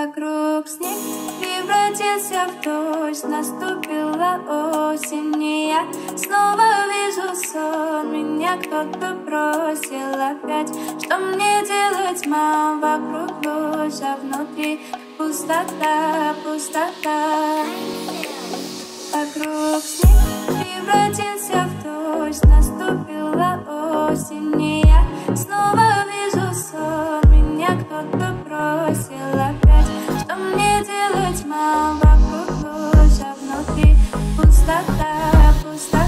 Вокруг снег превратился в дождь, наступила осень, и я снова вижу сон. Меня кто-то бросил опять. Что мне делать, мам? Вокруг дождь, а внутри пустота, пустота. Вокруг снег превратился в дождь, наступила осень, и я снова вижу сон. Меня кто-то бросил опять. Что мне делать, мам? Вокруг дождь, а внутри пустота, пустота.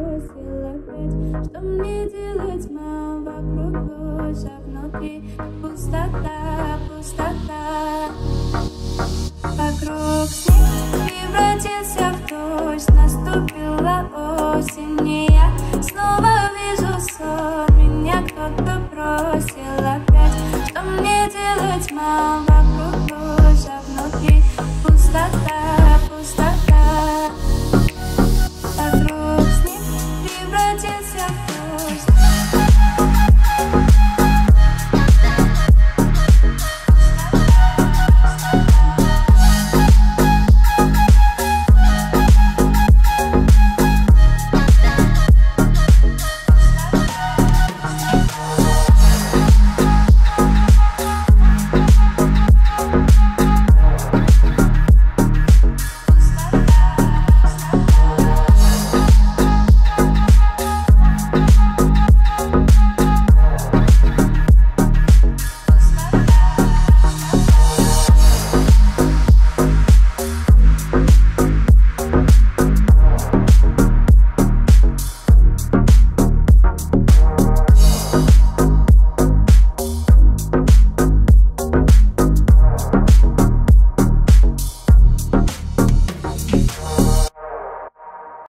Что мне делать, мам? Вокруг дождь, а внутри